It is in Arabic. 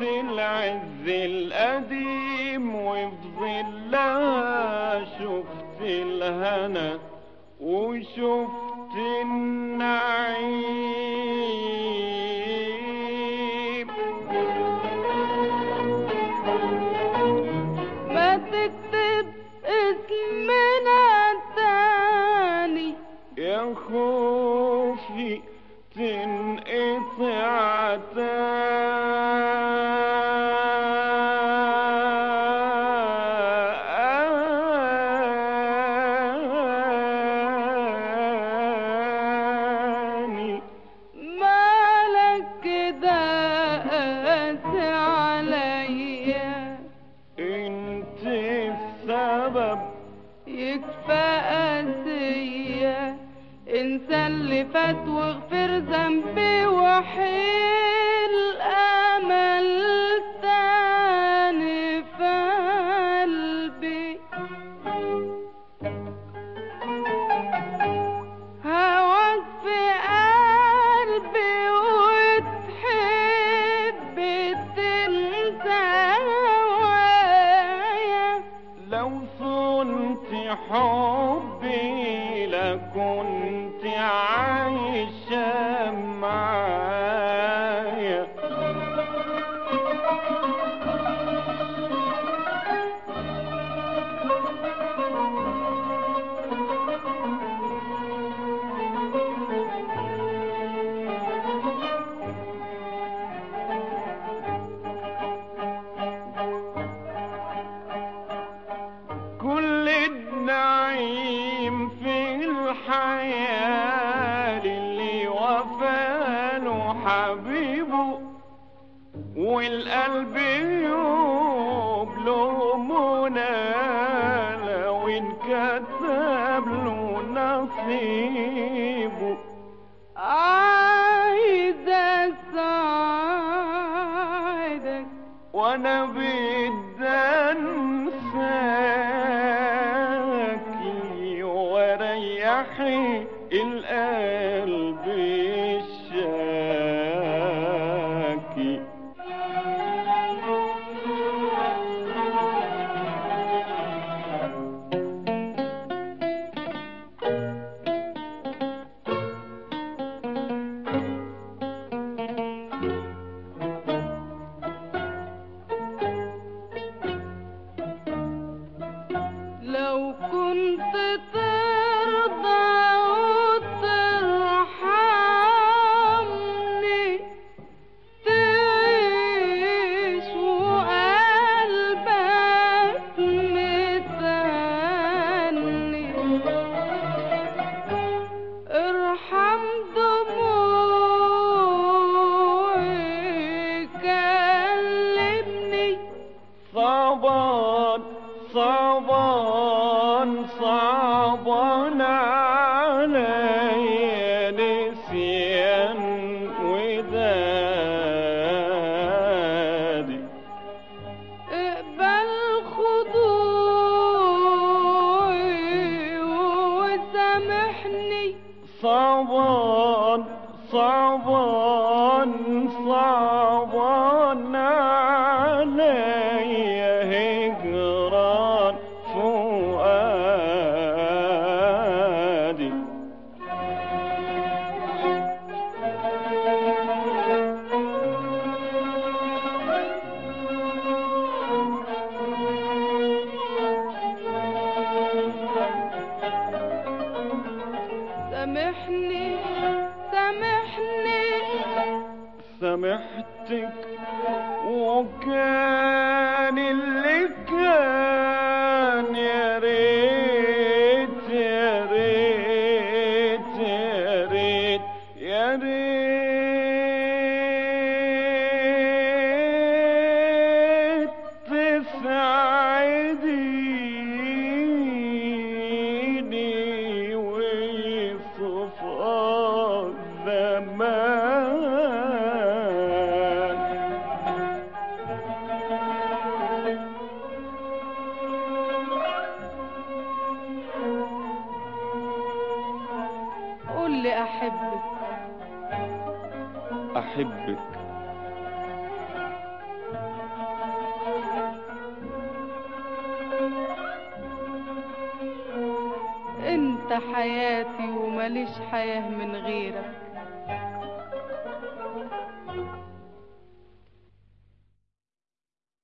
العز القديم وفي ظلها شفت الهنا وشفت النعيم. ما تكتب اسمنا تاني يا خوفي تنقطع تاني. مالك كده قاسي عليا؟ انت السبب يكفى قاسية، انسى اللي فات واغفر ذنبي وحيل امل تاني في قلبي. هواك في قلبي وتحب تنسى هوايا. لو صنت حبي لكنت عايشة معايا. كل النعيم في الحياة للي وفاله حبيبه، والقلب يبلغ منى لو انكتب له نصيبه. عايزة اساعدك وانا بدي انساكي واريحي القلب الشاكي. لو كنت ترضى وترحمني تعيش وقلبك متهني. ارحم دموعي كلمني. صعبان صعبان صعبان عليا نسيان ودادي. اقبل خضوعي وسامحني. صعبان صعبان صعبان عليا هجران فؤادي. سامحني سامحني. سامحتك وكان اللي كان يا ريت يا ريت يا ريت يا ريت تساعديني ويصفى الزمان. قول لي احبك. أحبك انت حياتي ومليش حياة من غيرك.